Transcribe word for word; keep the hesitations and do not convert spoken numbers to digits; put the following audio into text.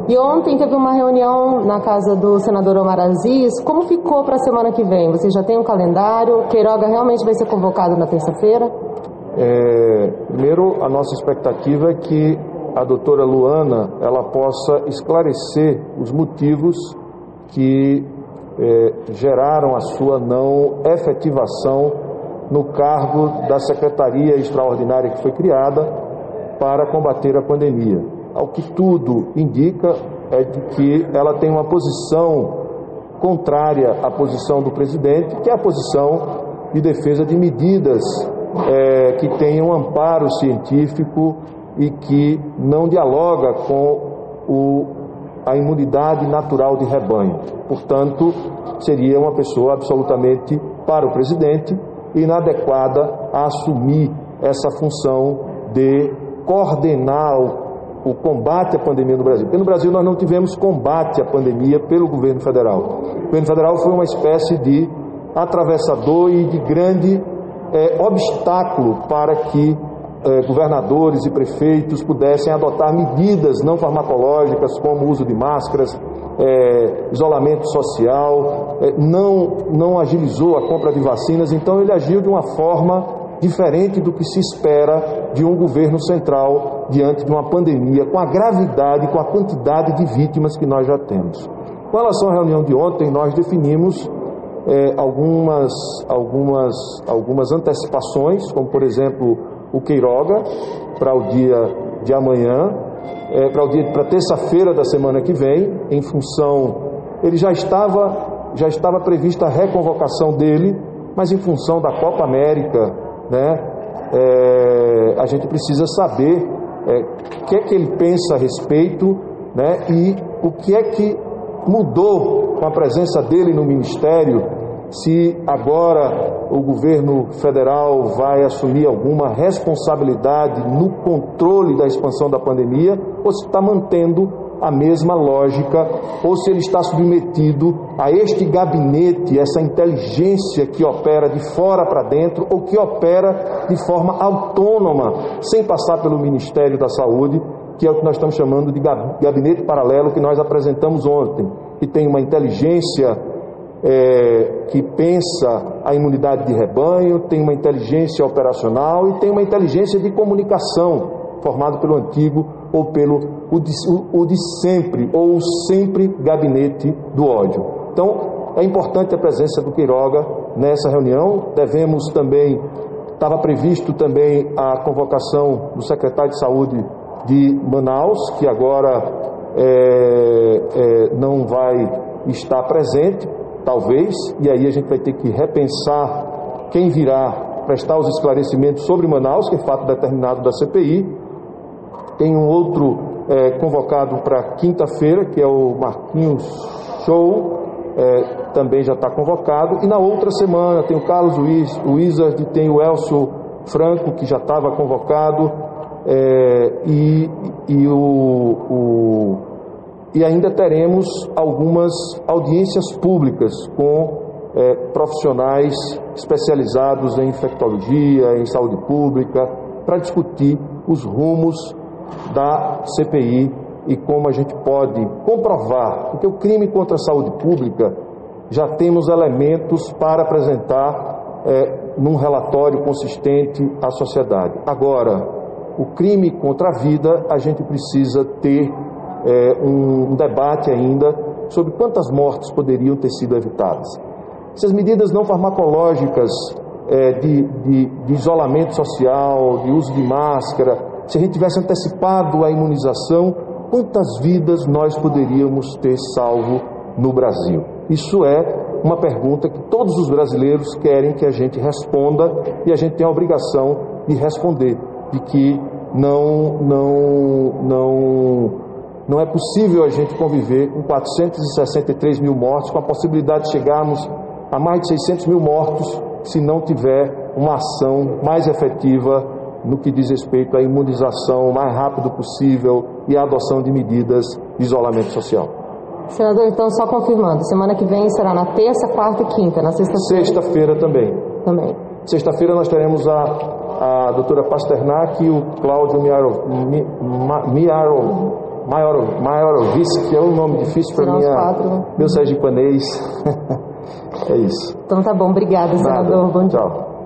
E ontem teve uma reunião na casa do senador Omar Aziz. Como ficou para a semana que vem? Você já tem um calendário? Queiroga realmente vai ser convocado na terça-feira? É, primeiro, a nossa expectativa é que a doutora Luana ela possa esclarecer os motivos que é, geraram a sua não efetivação no cargo da Secretaria Extraordinária que foi criada para combater a pandemia. Ao que tudo indica é de que ela tem uma posição contrária à posição do presidente, que é a posição de defesa de medidas é, que tenham amparo científico e que não dialoga com o, a imunidade natural de rebanho. Portanto, seria uma pessoa absolutamente, para o presidente, inadequada a assumir essa função de coordenar o, o combate à pandemia no Brasil. Porque no Brasil nós não tivemos combate à pandemia pelo governo federal. O governo federal foi uma espécie de atravessador e de grande é, obstáculo para que é, governadores e prefeitos pudessem adotar medidas não farmacológicas como o uso de máscaras, É, isolamento social, é, não, não agilizou a compra de vacinas. Então ele agiu de uma forma diferente do que se espera de um governo central diante de uma pandemia, com a gravidade, com a quantidade de vítimas que nós já temos. Com relação à reunião de ontem, nós definimos é, algumas, algumas, algumas antecipações, como por exemplo o Queiroga para o dia de amanhã, É, para o dia, para terça-feira da semana que vem, em função, ele já estava, já estava prevista a reconvocação dele, mas em função da Copa América, né, é, a gente precisa saber é, o que é que ele pensa a respeito, né, e o que é que mudou com a presença dele no Ministério, se agora o governo federal vai assumir alguma responsabilidade no controle da expansão da pandemia, ou se está mantendo a mesma lógica, ou se ele está submetido a este gabinete, essa inteligência que opera de fora para dentro, ou que opera de forma autônoma, sem passar pelo Ministério da Saúde, que é o que nós estamos chamando de gabinete paralelo, que nós apresentamos ontem, que tem uma inteligência É, que pensa a imunidade de rebanho, tem uma inteligência operacional e tem uma inteligência de comunicação, formado pelo antigo ou pelo o de, o, o de sempre, ou o sempre gabinete do ódio. Então, é importante a presença do Queiroga nessa reunião. Devemos também, estava previsto também a convocação do secretário de Saúde de Manaus, que agora é, é, não vai estar presente, talvez, e aí a gente vai ter que repensar quem virá prestar os esclarecimentos sobre Manaus, que é fato determinado da C P I. Tem um outro é, convocado para quinta-feira, que é o Marquinhos Show, é, também já está convocado. E na outra semana tem o Carlos Wizard, tem o Elcio Franco, que já estava convocado, é, e, e o... o E ainda teremos algumas audiências públicas com é, profissionais especializados em infectologia, em saúde pública, para discutir os rumos da C P I e como a gente pode comprovar, porque o crime contra a saúde pública já temos elementos para apresentar é, num relatório consistente à sociedade. Agora, o crime contra a vida, a gente precisa ter É, um, um debate ainda sobre quantas mortes poderiam ter sido evitadas. Essas medidas não farmacológicas é, de, de, de isolamento social, de uso de máscara, se a gente tivesse antecipado a imunização, quantas vidas nós poderíamos ter salvo no Brasil? Isso é uma pergunta que todos os brasileiros querem que a gente responda, e a gente tem a obrigação de responder, de que não, não, não Não é possível a gente conviver com quatrocentos e sessenta e três mil mortos, com a possibilidade de chegarmos a mais de seiscentos mil mortos, se não tiver uma ação mais efetiva no que diz respeito à imunização o mais rápido possível e à adoção de medidas de isolamento social. Senador, então, só confirmando, semana que vem será na terça, quarta e quinta, na sexta-feira? Sexta-feira também. Também. Sexta-feira nós teremos a, a doutora Pasternak e o Cláudio Miaro, Mi, Ma, Miaro, Maior, Maiorovsk, que é um nome difícil para mim, meu sergipanês. É isso. Então tá bom, obrigada, senador. Nada. Bom dia. Tchau.